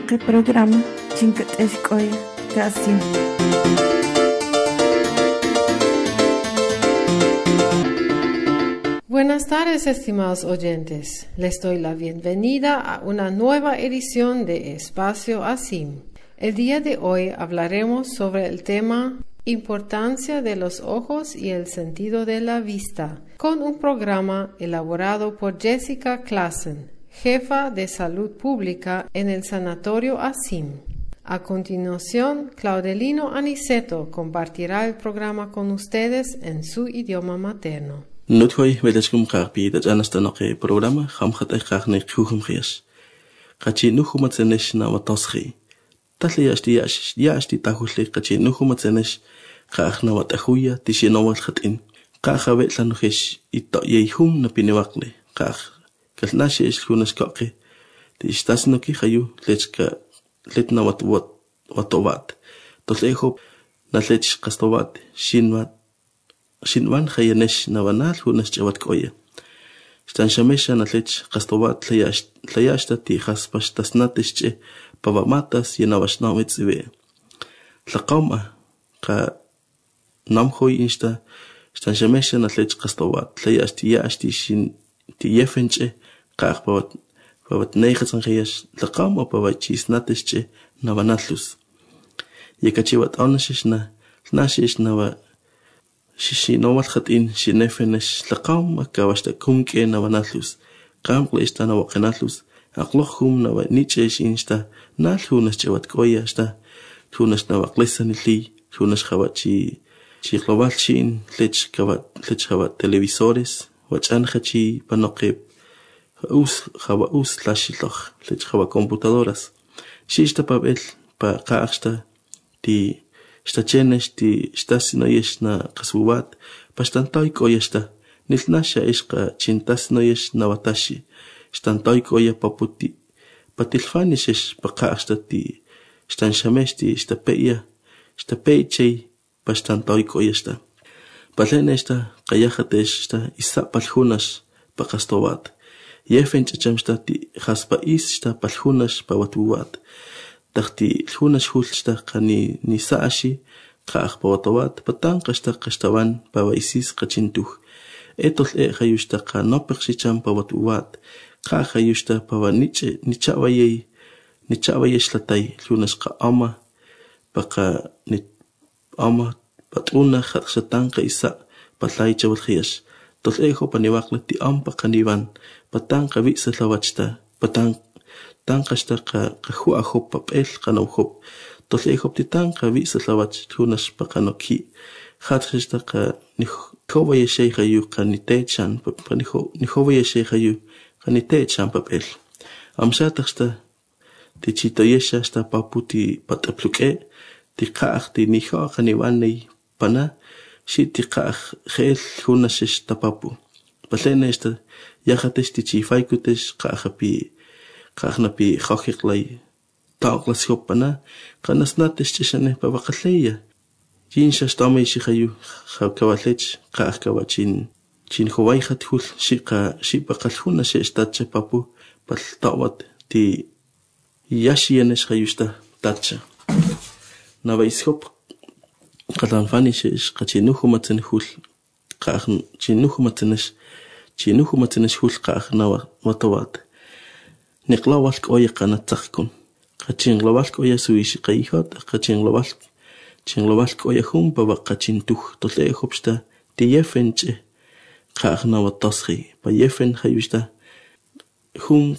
Naqi programa Chinkat Eshkoya Casi. Buenas tardes, estimados oyentes. Les doy la bienvenida a una nueva edición de Espacio ASIM. El día de hoy hablaremos sobre el tema Importancia de los ojos y el sentido de la vista, con un programa elaborado por Jessica Klassen, jefa de salud pública en el Sanatorio ASIM. A continuación, Claudelino Aniceto compartirá el programa con ustedes en su idioma materno. Nuthoy weleskum qarpi dat anastanoqe programa khamkhatay qarni khukhum khias. Qachi nuhumatsenesh na watoschi. Tasliashti tahulli qachi nuhumatsenesh qakhna watahuya tishinowal khatin. Qakhawe lanuhish itoyehum na pinewaqle. Qakh kalnashi ishkunas qaqi. Tistasnoki khayu lechka letna watovat. Tosleho nalech qastovat Shinwan khayanesh nawanal hunas chawat koya. Stan shamesha natlech qastovat tlayashta ti khaspash tasnatishche pavamatas yenawashnawitzive. Tlaqawma qa namkhoy insta stan shamesha natlech qastovat tlayashti shin ti yefenche qaq pavat neighatsan khayash tlaqawma pavachisnatishche nawanallus. Yekachiwat onashishna nashish nawa Shishinowal khatin shinefenesh laqawm akawashta kumke nawanallus qamqle ista nawaqenallus aqlohum nawaniche shinsta nalhunas chewat koyasta hunas nawaqlesanili hunas khawachi chiqlowal shin lech khawa televisores wachan khachi panoqeb khawa lashilokh lech khawa computadoras shista pabel pa qaaqsta ti Stachenesh ti stasinoyesh na kasuwat, pastantoy koyesta, nilnasha ishka chintasnoyesh na watashi, stantoy koya paputi, patilfanishesh paqaashta ti, stanshamesh ti stapeychay, pastantoy koyesta. Palenesta, kayahatesh sta isa palhunas paqastowat, yefenchachamsta ti haspa ista palhunas pawatuwat. Taqti lhunas hulsta qani nisaashi qaq pawatawat patang qashtawan pawaisis qachintuj etol khayushta qa nopeqsicham pawatuwat qa khayushta pawaniche nichawayey shlatay lhunas qa ama paqa ni ama patuna khatshatan qa isa patlay chawal khiyash tol paniwaqla ti am paqaniwan patang qa visa lawachta patang Tankashta hu ahop papel kanawhop. Toslehop titanka visa lawach tunas pakanoki. Khatshta nihovaye sheikhayu kanitechan nihovaye sheikhayu kanitechan papel. Amshatashta tichitoyesha sta paputi patapluke tiqaq ti niho kaniwanei pana shi tiqaq khel hunashish tapapu. Patlena esta yahatesh tichifaikutesh qahapi Qaqnapi khawhiqlay taqlas hopana qanasnatish chishane pawaqalleya jinsha stamay shikhayu khawkawalech qaqkawachin chin huwayhat hul shipaqalhuna shestacha papu paltawat ti yashienesh khayushta tacha nawaishop qalanfanish qachinuhumatsen hul qaqn chinuhumatsenesh hul qaqnawa watawat Niqlawal koya qanatsaqkun. Qachinglawal koya suishi qayhot, qachinglawal koya humpa qachintuj totle hopsta tiyefenche qaqna watasqi. Pa yefen hayushta hum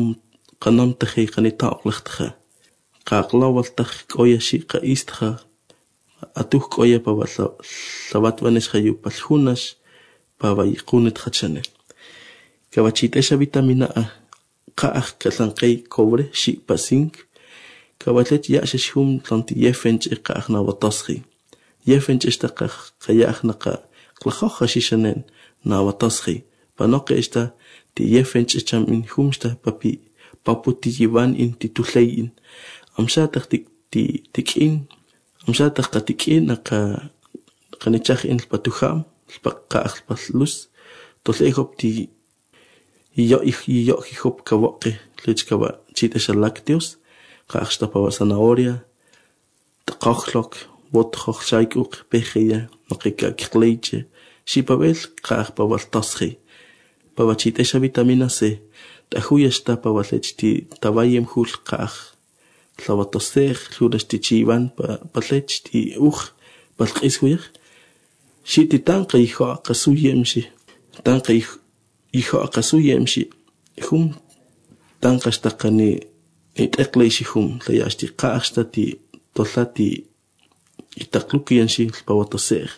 qanam tahi qanitaqlaqtaja. Qaqlawal taj koya shi qaistja atuj koya pa lawatwanes hayu palhunas pa vayqunit khachane. Kawachitesha vitamina A Qaq kalanqay cobre shi pasink kawatlet yashashum tanti yefench qaqna watasqi yefench esta qayaqna qlakhoqa shishanen na watasqi panoqe esta ti yefench chamin humsta paputi yivan in titulayin amshataq tikin amshataq tikin qanichaq in patuham paqaq paslus toslehop ti yo hop kawoqe lechkawa chita lácteos Qaxta pawa zanahoria, taqoqlok, wotqoq shaykuk, pejeya, noqika kiqleiche, shipabel, qaq pawa tosqi. Pawa chitesha vitamina C, tahuyashta pawa lechti tabayem hul qaq. Tlawatasej, lurashti chivan pa lechti palqiswir. Shiti tanqa iho qasuyemshi, tanqa iho qasuyemshi, hum tanqa shtaqani it'eqleishi hum, layashti qaqshta ti tollati itaqlukiyanshi pawatasej.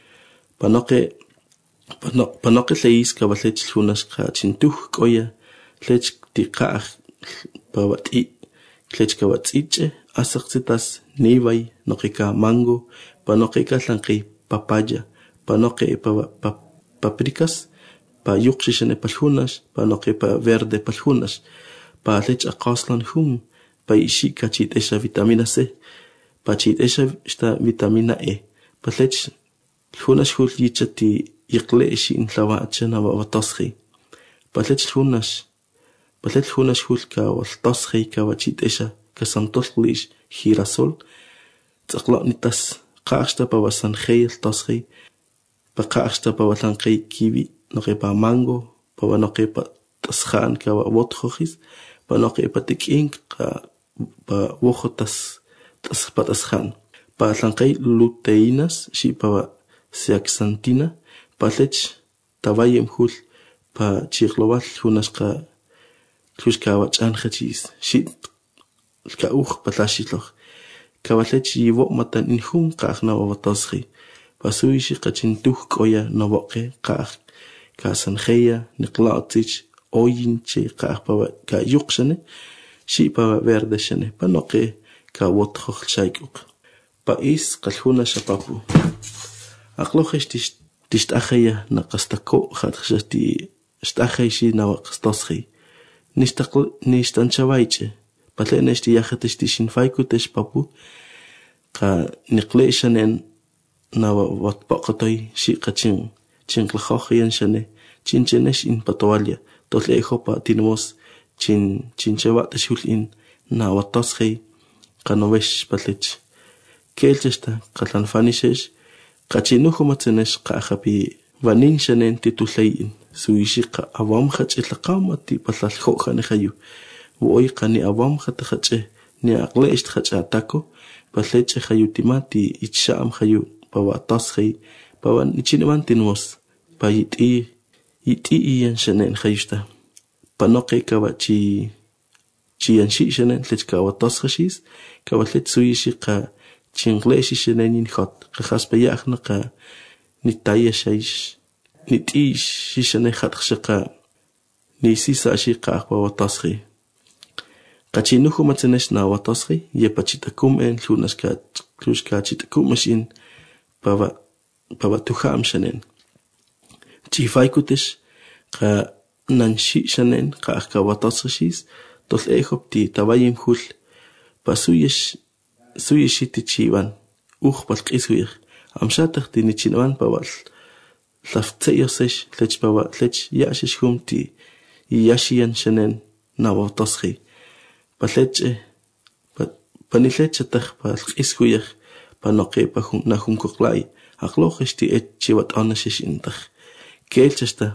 Panoqe leis kabalech lunasqa chintuj koya, lech ti qaq pawati, lech kawatsiche, asaqsitas nivay, noqika mango, panoqika lanqi papaya, panoqe paprikas, pa yuqshishane palhunas, panoqe pa verde palhunas, pa lech aqaslan hum, pa ishika chitesha vitamina C, pa chitesha esta vitamina E, pa lech hunas hul yichati iqleishi inlawacha na wawatasqi, pa lech hunas hul ka waltasqi ka wachitesha ka santollish girasol, tsaqlanitas qaqsta pa wasanjey tasqi, pa qaqsta pa wasanjey kiwi, noqe pa mango, pa wanoqe pa tasjan ka wotjojis, pa noqe pa tikink pa wojotas tasjan, pa sanjey luteinas, shi pa zeaxantina, pa lech tabayem hul pa chiqlowal hunasqa tlushka wachanjachis, shi ka pa tlashitloq. Kawalech yiwo matan inhum qaq na wawatasqi, pasuishi qachintuj koya nawoqe qaq ka sanjeya niqla'tich oyinche qaq pawa ka yuqshane, shi pawa verde shane, panoqe ka wotjoj shaykuk. Pa is qalhuna shapapu. Aqlojesh tisht'ajeya naqastako qatqshati sht'ajeshi nawaqastasqi. Nishtanchavayche, patleneshti yajeteshti shinfaykutesh papu, ka niqleishanen nawa watpaqatoy shi qachin chinqlajojiyan shane, chinchenesh in patowalia, tollejo pa tinemos chinchewatash hul in nawatasqi, qanovesh patlech. Kelcheshta qatlanfanishesh, qachinujo matzenesh qaqapi vanin shanen titulayin, suishiqa awam qach'ilaqawma ti patlaljoja nejayu. Woy qani awam qatajache ni aqleisht qach'atako, patleche jayutimati icham jayu pawatasqi, pawan ichiniman tinemos, pa yiti iyan shanen jayushta. Panoqe kawachi chiyanshi shanen lech kawatasqashis, kawalech suishiqa chinqleishi shanen injot, qajaspayaaqna qa nitaya shaish, nitish shishane qatqshaqa nisisa shiqa pawatasqi. Qachinujo matzenesh na watasqi, yepachitakum en tlushka chitakum mashin pawa tujam shanen. Chifaykutesh qa nanshi shanen qa watasqishis, tol ejop ti tabayim hul, pa suyeshiti chivan, palqiswir, amshataq ti nichinawan pawal, lafteyosesh, lech pawa, lech yashish hum ti yashiyan shanen na watasqi. Patleche, panillechataq palqiswir, panoqe pa najunkuqlay, aqlojeshti chiwat onashish intaq. Kelchashta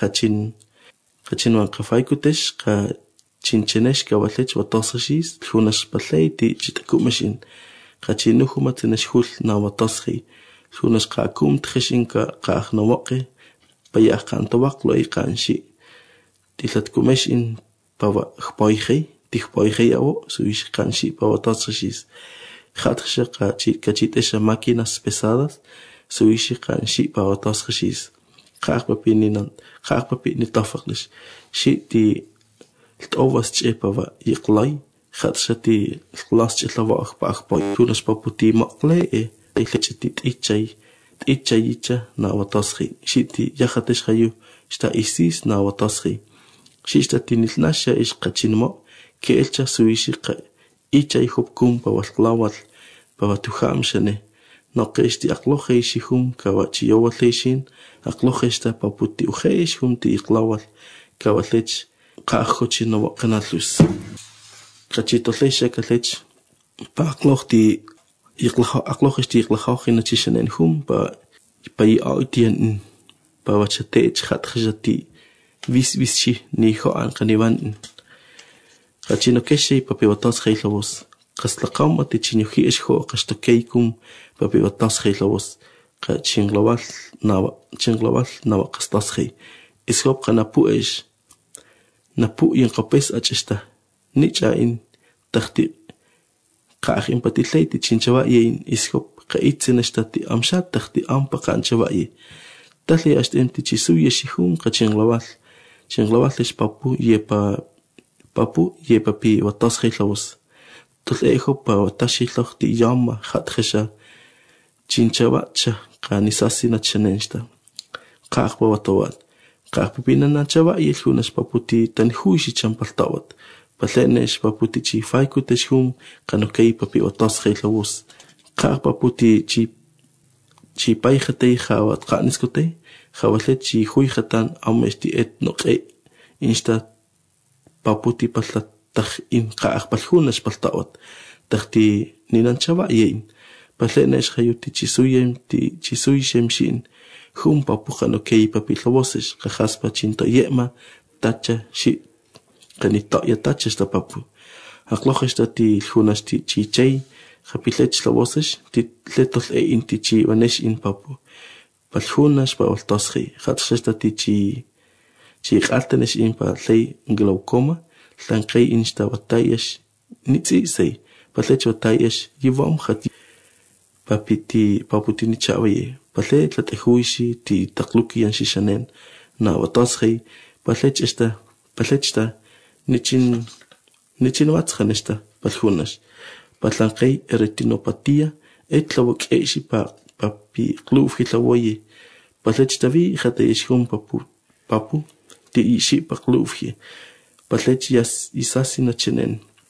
qachinwan qafaykutesh, qa chinchenesh kawalech watasqishis, lhunash patley ti chitakumashin, qachinujo matzenesh hul na watasqi, lhunash qaakum tjeshin qaaq nawoqe, payaq qantawaqlo ay qanshi, tilatkumeshin pawa qpoyjey, tijpoyjey awo, suish qanshi pawa tasqishis, qatqsha qachitesha máquinas pesadas, suish qanshi pawa tasqishis, qaaqpapi nitafaqlish, shi ti l'towas che pawa yiqlay, qatqsha ti l'qlas che tlawaq pa aqpoy, tunas paputi maqle leche t'ichay yicha na watasqi, shi ti yajatesh hayu, shta isis na watasqi, shi shta tinilnasha ish qachinmo, kelcha suishi qa ichay hupkum pawa l'qlawal, pawa tujam shane, noqeshti aqlojeishi hum kawachiyowaleishin, aqlojeshta paputi ujeish hum ti iqlawal, kawalech qaaqochi nawaqanalus. Kachito leisha kalech pa aklochti aklochisti iklachachina chishanen hum pa i autien pa wachate chatkhjati vischi ni ho an kanivan Kachino keshe pa piwatas khailavos qaslaqam atichinuhi esho qastokeikum pa piwatas khailavos qachinglawal nawa qastaskhei iskop qanapu esh napu yanqapes achista nicha in takhti qa'akh impatileiti chinchawa yin iskop qa'itsinashtati amshat takhti ampa qanchawa yi tali ashtemti chisuye shihum qachinglawal lish papu yepa pi watas khilawus tul'ejo pa watashiloj ti yama khatkhesha chinchawa cha qanisasina chanenshta qa'akh pa watawat qa'akh pinana chawa yilhunas paputi tanhuishi champaltawat Palenesh paputi chi faiku teshum kanokei papi otas khilawus qa'akh paputi chi paijatei khawat qaniskotei khawatlet chi hui khatan amesti et noqe insta paputi pallat takh in qa'akh palhunas paltawat takhti ninan chawa yin palenesh khayuti chisuyem shin hum papu kanokei papi lawosish qahaspa chinto yema tacha shi Kanita yataches ta papu. Akloches ta ti lunas ti chichay, kapilech la voces, ti letos inti chi vanesh in papu. Palhunas pa oltosri, hatches ta ti chi altenes in pa lei glaucoma, lankei insta batayesh, nitsi sei, palech batayesh, yivom hati. Paputi ni chawaye, palech la tehuishi ti takluki yan shishanen, na watosri, palech ta, Nichin watsjanesta palhunas. Patlanqei eretinopatia etlawak eishi papi kluf hitlawoye. Patlech tavi jatayeshum papu ti ishi pa klufje. Patlech isasi nachenen.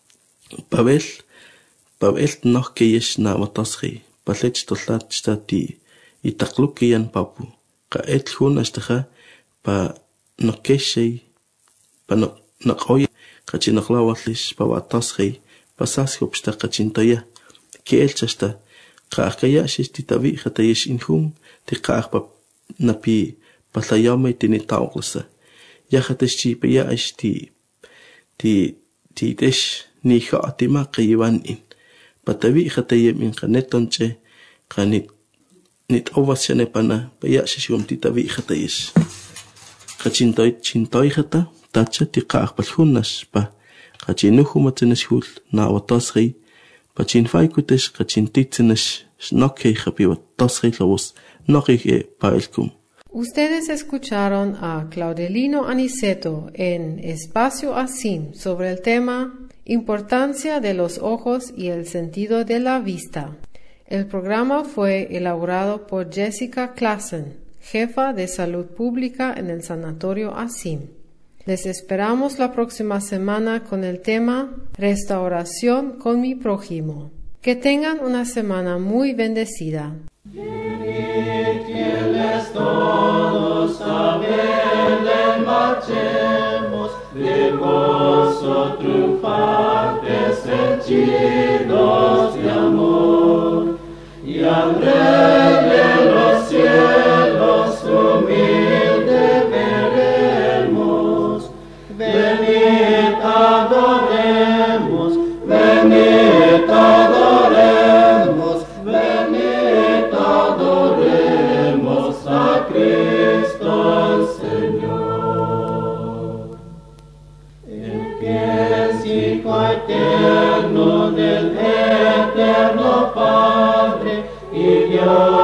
Pavel noch keyesh na matasri. Patlech tollat ti itaklukiyan papu. Ka ethunas taja pa nokeshei pa naqoy qachinaqlawatlish pawatasqi pasaskopshta qachintoya keelchashta qa'akayashish titabi qatayesh inhum tiqa'aqpa napi patlayamay tinitawqlasa yajatesh chipayash ti tesh ni khaatima qiwan in patabi qatayem in qanetonche qanit nit ovashane pana payashish yom titabi qatayesh qachintoy qata tacha ti qa'akh palhunas pa qachinuhu matsinashul na watasri pachin faikutesh qachintitsenash nokkei khapi watasri lawus nokkei paelkum. Ustedes escucharon a Claudelino Aniceto en Espacio Asim sobre el tema Importancia de los ojos y el sentido de la vista. El programa fue elaborado por Jessica Klassen, jefa de salud pública en el Sanatorio Asim. Les esperamos la próxima semana con el tema Restauración con mi prójimo. Que tengan una semana muy bendecida. Venid fieles todos a Belén marchemos, de gozo triunfantes henchidos de amor, y al Rey de los cielos humilde veremos. Venid adoremos, venid adoremos, venid adoremos a Cristo el Señor. El que es Hijo eterno del eterno Padre y Dios